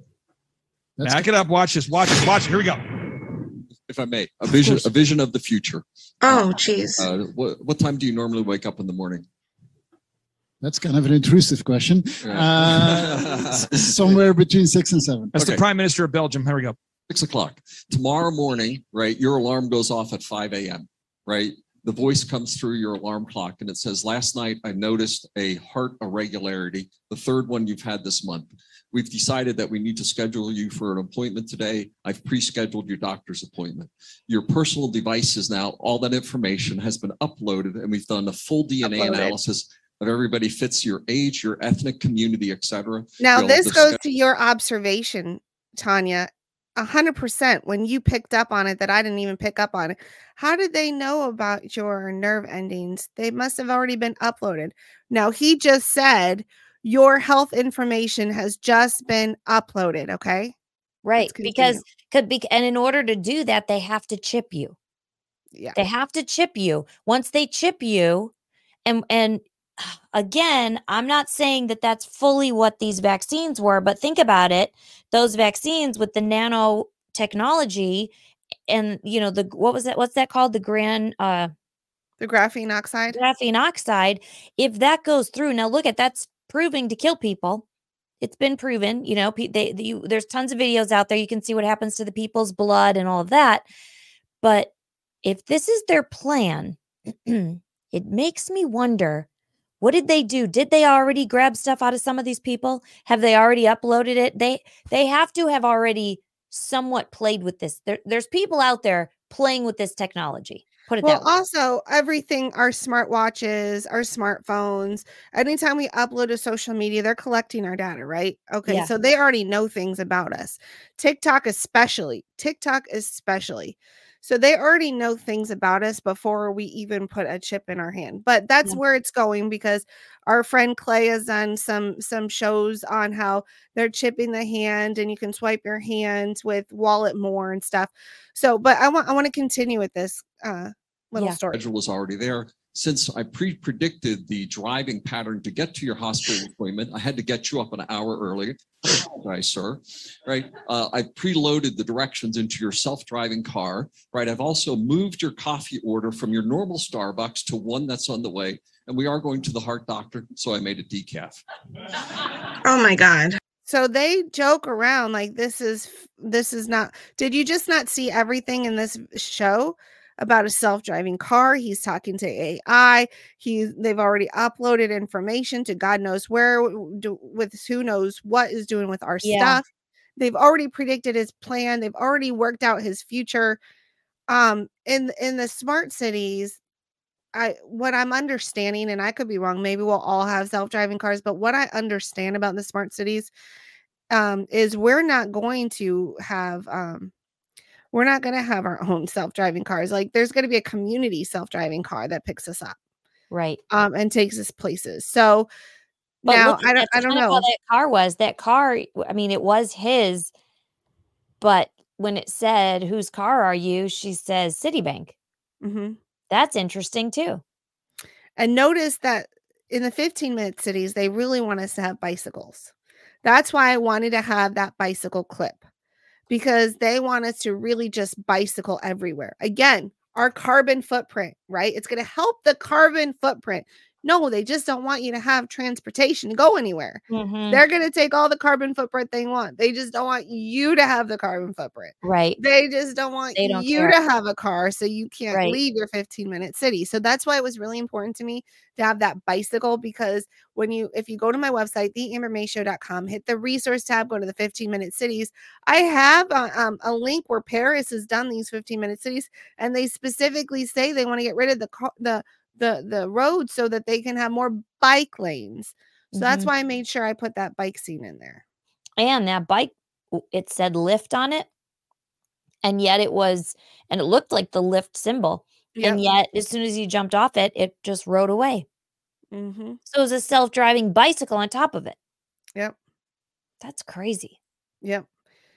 back it up. Watch this. Watch this. Watch it. Here we go. If I may, a vision, a vision of the future. Oh, jeez. Uh, what, what time do you normally wake up in the morning? That's kind of an intrusive question. Uh, s- somewhere between six and seven. That's Okay. the Prime Minister of Belgium. Here we go. Six o'clock. Tomorrow morning, right? Your alarm goes off at five a.m., right? The voice comes through your alarm clock and it says, last night I noticed a heart irregularity, the third one you've had this month. We've decided that we need to schedule you for an appointment today. I've pre-scheduled your doctor's appointment. Your personal devices now, all that information has been uploaded and we've done a full D N A Uploaded. analysis of everybody fits your age, your ethnic community, et cetera. Now, We'll this discuss- goes to your observation, Tanya. A hundred percent when you picked up on it that I didn't even pick up on it. How did they know about your nerve endings? They must have already been uploaded. Now, he just said your health information has just been uploaded. Okay. Right. continue. Because could be and in order to do that, they have to chip you. Yeah. They have to chip you. Once they chip you, and and again, I'm not saying that that's fully what these vaccines were, but think about it. Those vaccines with the nanotechnology and, you know, the, what was that? What's that called? The grand, uh, The graphene oxide. graphene oxide. If that goes through, now look at that's proving to kill people. It's been proven, you know, pe- they, they, you, there's tons of videos out there. You can see what happens to the people's blood and all of that. But if this is their plan, it makes me wonder, what did they do? Did they already grab stuff out of some of these people? Have they already uploaded it? They they have to have already somewhat played with this. There, there's people out there playing with this technology. Put it Well, that way. also everything, our smartwatches, our smartphones, anytime we upload to social media, they're collecting our data, right? Okay. Yeah. So they already know things about us. TikTok, especially. TikTok, especially. So they already know things about us before we even put a chip in our hand. But that's Yeah. where it's going because our friend Clay has done some some shows on how they're chipping the hand and you can swipe your hand with Wallet More and stuff. So, but I want I want to continue with this uh little Yeah. story. schedule was already there. Since I pre-predicted the driving pattern to get to your hospital appointment, I had to get you up an hour early. Right, sir. Right. Uh, I preloaded the directions into your self-driving car. Right. I've also moved your coffee order from your normal Starbucks to one that's on the way. And we are going to the heart doctor, so I made a decaf. Oh my God. So they joke around like this is this is not. Did you just not see everything in this show about a self-driving car? He's talking to A I. He they've already uploaded information to God knows where do, with who knows what is doing with our Yeah. stuff. They've already predicted his plan. They've already worked out his future. Um in in the smart cities, I what I'm understanding, and I could be wrong, maybe we'll all have self-driving cars, but what I understand about the smart cities um, is we're not going to have um, we're not going to have our own self-driving cars. Like there's going to be a community self-driving car that picks us up Right. um, and takes us places. So But now look, I don't that's I don't kind of how know. that car was. That car, I mean, it was his, but when it said, whose car are you? She says Citibank. Mm-hmm. That's interesting too. And notice that in the fifteen minute cities, they really want us to have bicycles. That's why I wanted to have that bicycle clip, because they want us to really just bicycle everywhere. Again, our carbon footprint, right? It's going to help the carbon footprint. No, they just don't want you to have transportation to go anywhere. Mhm. They're going to take all the carbon footprint they want. They just don't want you to have the carbon footprint. Right. They just don't want They don't you care. to have a car so you can't Right. leave your fifteen minute city. So that's why it was really important to me to have that bicycle, because when you, if you go to my website, the amber may show dot com, hit the resource tab, go to the fifteen minute cities. I have a, um, a link where Paris has done these fifteen minute cities, and they specifically say they want to get rid of the car, the the the road so that they can have more bike lanes. So that's Mhm. why I made sure I put that bike scene in there. And that bike, w- it said lift on it. And yet it was, and it looked like the lift symbol. And Yep. yet, as soon as you jumped off it, it just rode away. Mm-hmm. So it was a self-driving bicycle on top of it. Yep. That's crazy. Yep.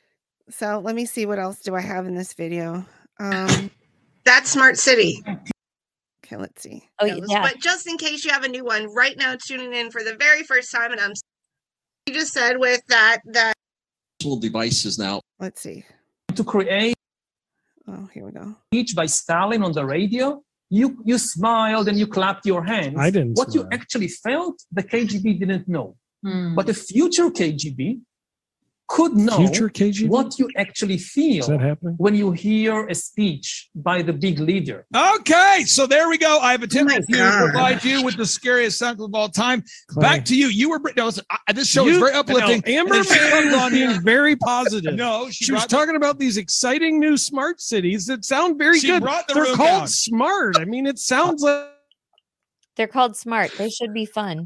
So let me see, what else do I have in this video? Um, that's Smart City. Okay, let's see. Oh, Those- yeah. But just in case you have a new one right now tuning in for the very first time, and I'm you just said with that that Devices now. let's see. To create Oh, here we go. speech by Stalin on the radio, you you smiled and you clapped your hands. I didn't What you smile. actually felt, the K G B didn't know. But the future K G B could know Future K G B? what you actually feel Is that happening? when you hear a speech by the big leader. Okay, so there we go. I've attempted to God. provide you with the scariest sound of all time. Back to you. You were no, listen, I, this show is You- very uplifting. no, Amber And then she Mann comes was on being here. very positive. No, she she was brought- talking about these exciting new smart cities that sound very She good. brought the They're room called down. smart. I mean, it sounds like They're called smart. They should be fun.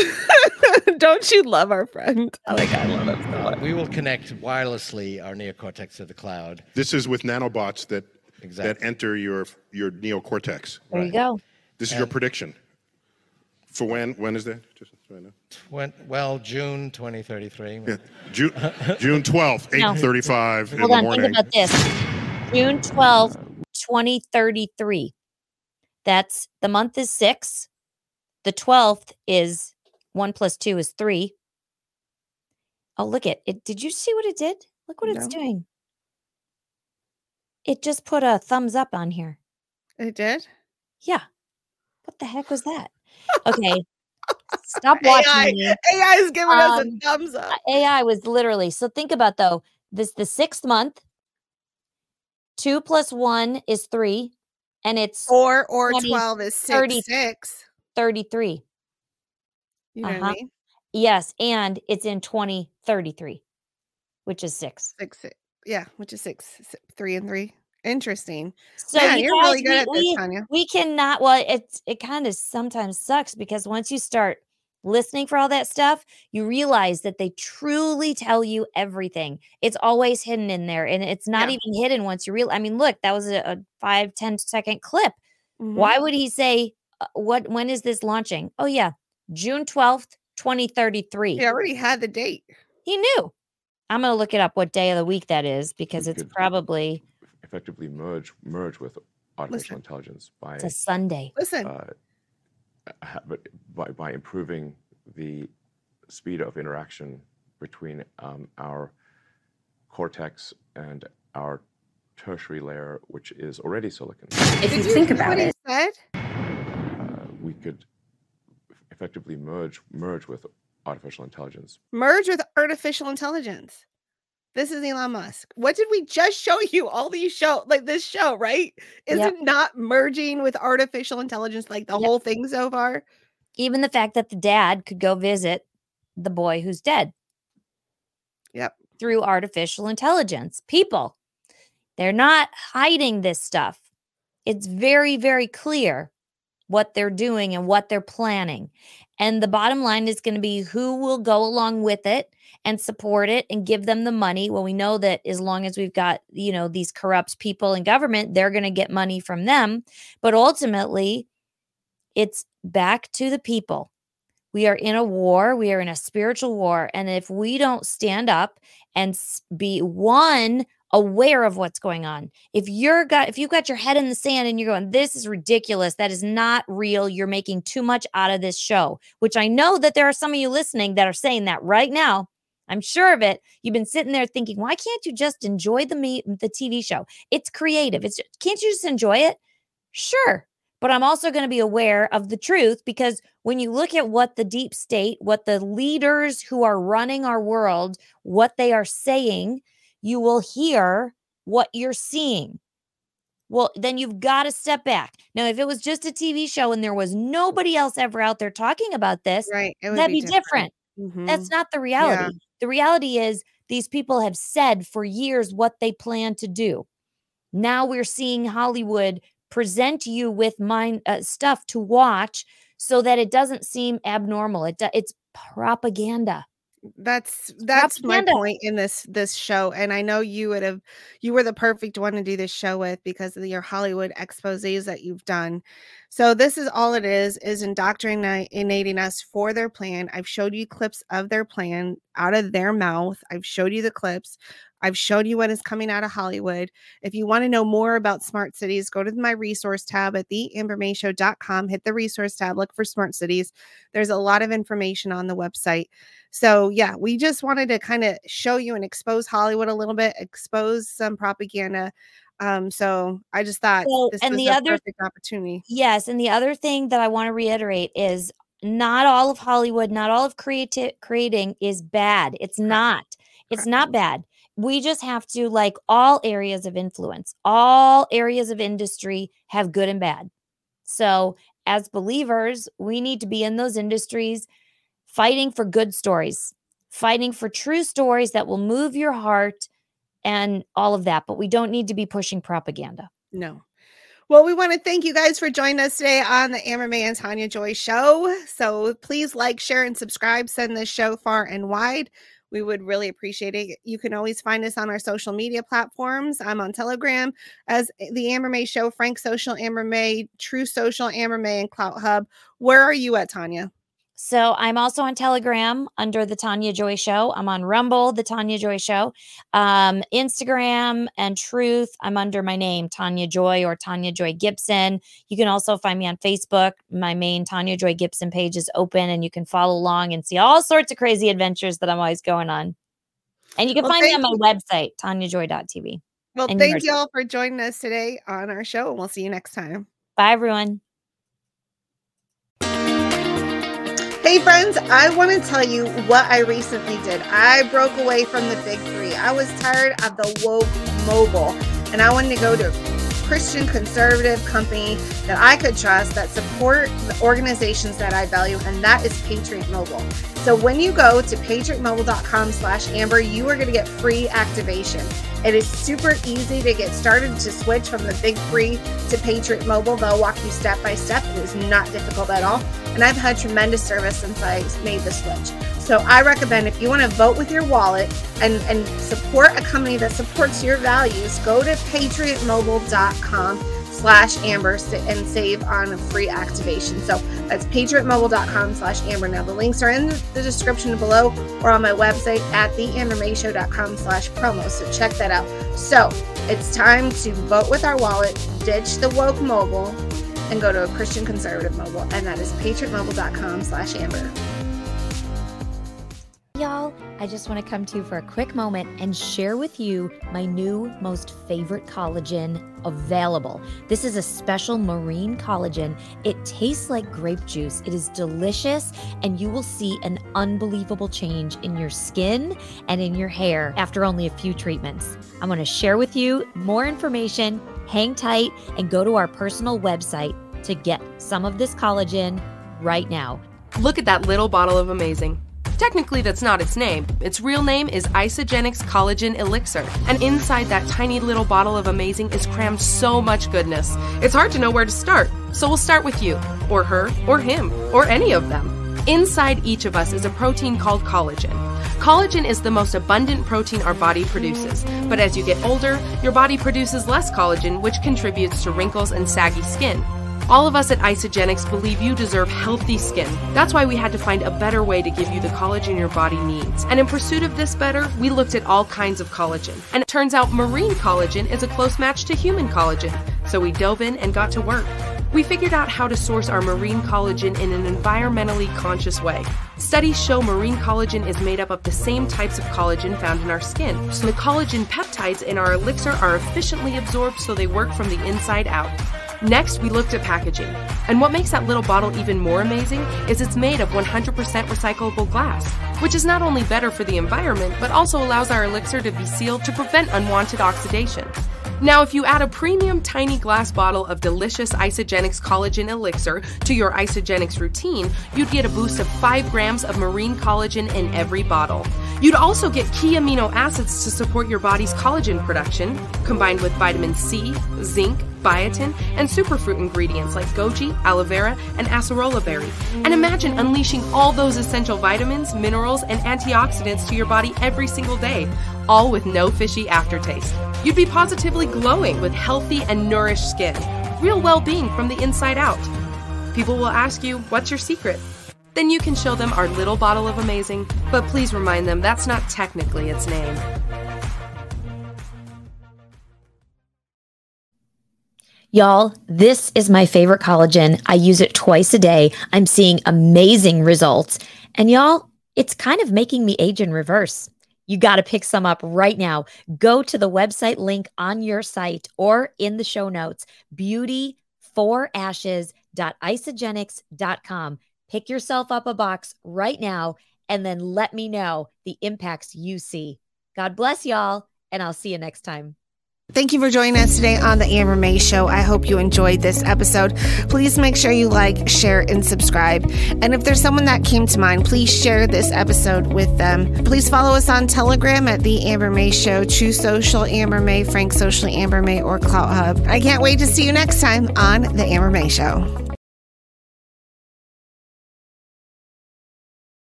Don't you love our friend? I like I love him. Uh, we will connect wirelessly our neocortex to the cloud. This is with nanobots that Exactly. that enter your your neocortex. There you go. This is your prediction. For when? When is that? Just right now. When, well, June twenty thirty-three. Yeah. June June twelfth, No. eight thirty-five in Hold the on, morning. think about this. June twelfth, twenty thirty-three. That's, the month is six. The twelfth is one plus two is three. Oh, look at it. Did you see what it did? Look what it's No. doing. It just put a thumbs up on here. It did? Yeah. What the heck was that? Okay. Stop watching A I, me. A I is giving us a Um, thumbs up. A I was literally, so think about though, this the sixth month. Two plus one is three, and it's Or or twenty, twelve is six, thirty, six. thirty-three. You know what Uh-huh. I mean? Yes, and it's in twenty thirty-three, which is six. Six, six. Yeah, which is six, six, three and three. Interesting. So Man, you you're guys, really good we, at this, we, Tanya. we cannot, well, it's it kind of sometimes sucks because once you start listening for all that stuff, you realize that they truly tell you everything. It's always hidden in there, and it's not Yeah. even hidden once you realize. I mean, look, that was a, a five, ten second clip. Mhm. Why would he say, uh, what, when is this launching? Oh, yeah, June twelfth, twenty thirty-three. He already had the date. He knew. I'm going to look it up what day of the week that is because it's probably, effectively merge merge with artificial Listen. intelligence by it's a Sunday. Listen. uh, ha- but by, by improving the speed of interaction between um, our cortex and our tertiary layer, which is already silicon. If Did you think hear about what he it. said? Uh, we could effectively merge merge with artificial intelligence. Merge with artificial intelligence. This is Elon Musk. What did we just show you? All these show, like this show, right? Is Yep. it not merging with artificial intelligence like the Yep. whole thing so far? Even the fact that the dad could go visit the boy who's dead. Yep. Through artificial intelligence. People, they're not hiding this stuff. It's very, very clear what they're doing and what they're planning. And the bottom line is going to be who will go along with it and support it and give them the money. Well, we know that as long as we've got, you know, these corrupt people in government, they're going to get money from them. But ultimately, it's back to the people. We are in a war. We are in a spiritual war. And if we don't stand up and s- be one aware of what's going on. If you're got if you've got your head in the sand and you're going, this is ridiculous, that is not real, you're making too much out of this show, which I know that there are some of you listening that are saying that right now. I'm sure of it. You've been sitting there thinking, why can't you just enjoy the me- the T V show? It's creative. It's can't you just enjoy it? Sure. But I'm also going to be aware of the truth, because when you look at what the deep state, what the leaders who are running our world, what they are saying, you will hear what you're seeing. Well, then you've got to step back. Now, if it was just a T V show and there was nobody else ever out there talking about this, right, it would that'd be be different. different. Mhm. That's not the reality. Yeah. The reality is these people have said for years what they plan to do. Now we're seeing Hollywood present you with mind uh, stuff to watch so that it doesn't seem abnormal. It do- it's propaganda. That's that's propaganda. my point in this this show, and I know you would have you were the perfect one to do this show with because of your Hollywood exposés that you've done. So this is all it is is indoctrinating us for their plan. I've showed you clips of their plan out of their mouth. I've showed you the clips. I've showed you what is coming out of Hollywood. If you want to know more about smart cities, go to my resource tab at the amber may show dot com. Hit the resource tab, look for smart cities. There's a lot of information on the website. So yeah, we just wanted to kind of show you and expose Hollywood a little bit, expose some propaganda. Um, so I just thought So, this and was the a other perfect opportunity. Yes, and the other thing that I want to reiterate is not all of Hollywood, not all of creative creating is bad. It's not. It's not bad. We just have to, like all areas of influence, all areas of industry have good and bad. So as believers, we need to be in those industries fighting for good stories, fighting for true stories that will move your heart and all of that. But we don't need to be pushing propaganda. No. Well, we want to thank you guys for joining us today on the Amber May and Tanya Joy Show. So please like, share, and subscribe. Send this show far and wide. We would really appreciate it. You can always find us on our social media platforms. I'm on Telegram as the Amber May Show, Frank Social, Amber May, True Social, Amber May, and Clout Hub. Where are you at, Tanya? So I'm also on Telegram under the Tanya Joy Show. I'm on Rumble, the Tanya Joy Show, um, Instagram and Truth. I'm under my name, Tanya Joy or Tanya Joy Gibson. You can also find me on Facebook. My main Tanya Joy Gibson page is open, and you can follow along and see all sorts of crazy adventures that I'm always going on. And you can Well, find me thank on my website, tanya joy dot t v. Well, And thank yours. you all for joining us today on our show, and we'll see you next time. Bye, everyone. Hey friends, I want to tell you what I recently did. I broke away from the big three. I was tired of the woke mobile, and I wanted to go to a Christian conservative company that I could trust, that support the organizations that I value, and that is Patriot Mobile. So when you go to patriot mobile dot com slash amber, you are going to get free activation. It is super easy to get started to switch from the big three to Patriot Mobile. They'll walk you step by step. It is not difficult at all. And I've had tremendous service since I made the switch. So I recommend, if you want to vote with your wallet and, and support a company that supports your values, go to patriot mobile dot com slash amber and save on a free activation. So that's patriot mobile dot com slash amber. Now the links are in the description below or on my website at the amber may show dot com slash promo. So check that out. So it's time to vote with our wallet, ditch the woke mobile, and go to a Christian conservative mobile. And that is patriot mobile dot com slash amber. Y'all, I just want to come to you for a quick moment and share with you my new most favorite collagen available. This is a special marine collagen. It tastes like grape juice. It is delicious, and you will see an unbelievable change in your skin and in your hair after only a few treatments. I'm going to share with you more information. Hang tight and go to our personal website to get some of this collagen right now. Look at that little bottle of Amazing. Technically, that's not its name. Its real name is Isagenix Collagen Elixir, and inside that tiny little bottle of Amazing is crammed so much goodness. It's hard to know where to start, so we'll start with you, or her, or him, or any of them. Inside each of us is a protein called collagen. Collagen is the most abundant protein our body produces, but as you get older, your body produces less collagen, which contributes to wrinkles and saggy skin. All of us at Isagenix believe you deserve healthy skin. That's why we had to find a better way to give you the collagen your body needs. And in pursuit of this better, we looked at all kinds of collagen. And it turns out marine collagen is a close match to human collagen. So we dove in and got to work. We figured out how to source our marine collagen in an environmentally conscious way. Studies show marine collagen is made up of the same types of collagen found in our skin. So the collagen peptides in our elixir are efficiently absorbed so they work from the inside out. Next, we looked at packaging. And what makes that little bottle even more amazing is it's made of one hundred percent recyclable glass, which is not only better for the environment, but also allows our elixir to be sealed to prevent unwanted oxidation. Now, if you add a premium tiny glass bottle of delicious Isagenix collagen elixir to your Isagenix routine, you'd get a boost of five grams of marine collagen in every bottle. You'd also get key amino acids to support your body's collagen production, combined with vitamin C, zinc, biotin, and superfruit ingredients like goji, aloe vera, and acerola berry. And imagine unleashing all those essential vitamins, minerals, and antioxidants to your body every single day, all with no fishy aftertaste. You'd be positively glowing with healthy and nourished skin. Real well-being from the inside out. People will ask you, what's your secret? Then you can show them our little bottle of amazing, but please remind them that's not technically its name. Y'all, this is my favorite collagen. I use it twice a day. I'm seeing amazing results. And y'all, it's kind of making me age in reverse. You got to pick some up right now. Go to the website link on your site or in the show notes, beauty for ashes dot isagenix dot com. Pick yourself up a box right now and then let me know the impacts you see. God bless y'all, and I'll see you next time. Thank you for joining us today on the Amber May Show. I hope you enjoyed this episode. Please make sure you like, share, and subscribe. And if there's someone that came to mind, please share this episode with them. Please follow us on Telegram at The Amber May Show, True Social Amber May, Frank Socially Amber May, or Clout Hub. I can't wait to see you next time on the Amber May Show.